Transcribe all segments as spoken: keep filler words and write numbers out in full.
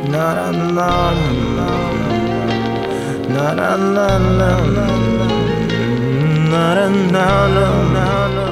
Na na na na na na na na na na na.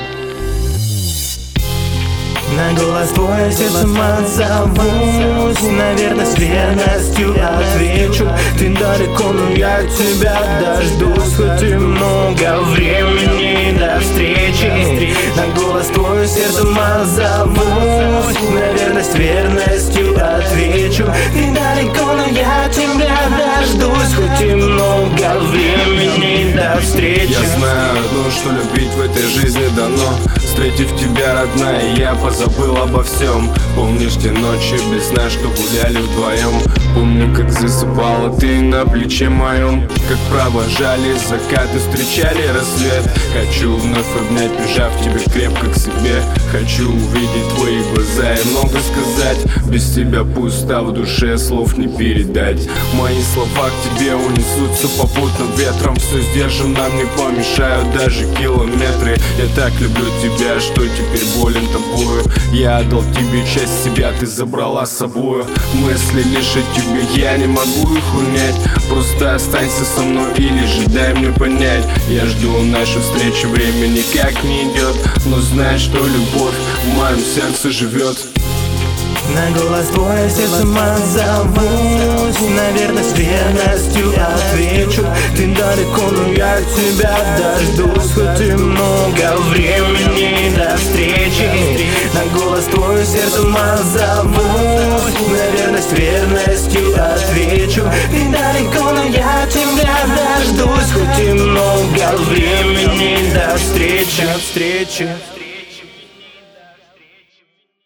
На голос твой сердцем отзовусь, наверное, с верностью отвечу. Ты далеко, но я тебя дождусь, хоть и много времени до встречи. На голос твой сердцем отзовусь, наверное, с верностью отвечу. Ты далеко, но я тебя дождусь, хоть и много времени до встречи. Я знаю одно, что любить в этой жизни дано. Встретив тебя, родная, я позабыл обо всем. Помнишь те ночи без сна, что гуляли вдвоем? Помню, как засыпала ты на плече моем, как провожали закаты, встречали рассвет. Хочу вновь обнять, прижав тебя крепко к себе. Хочу увидеть твои глаза и много сказать. Без тебя пусто в душе, слов не передать. Мои слова к тебе унесутся попутным ветром. Все сдержим, нам не помешают даже километры. Я так люблю тебя, что теперь болен тобою. Я отдал тебе часть себя, ты забрала с собою. Мысли лишь о тебе, я не могу их унять. Просто останься со мной или же дай мне понять. Я жду нашу встречу, время никак не идет, но знай, что любовь в моем сердце живет. На голос твой сердцем отзовусь, наверное, с верностью отвечу. Ты далеко, но я тебя дождусь, хоть и много времени до встречи. На голос твой сердцем отзовусь, наверное, с верностью отвечу. Ты далеко, но я тебя дождусь, хоть и много времени до встречи.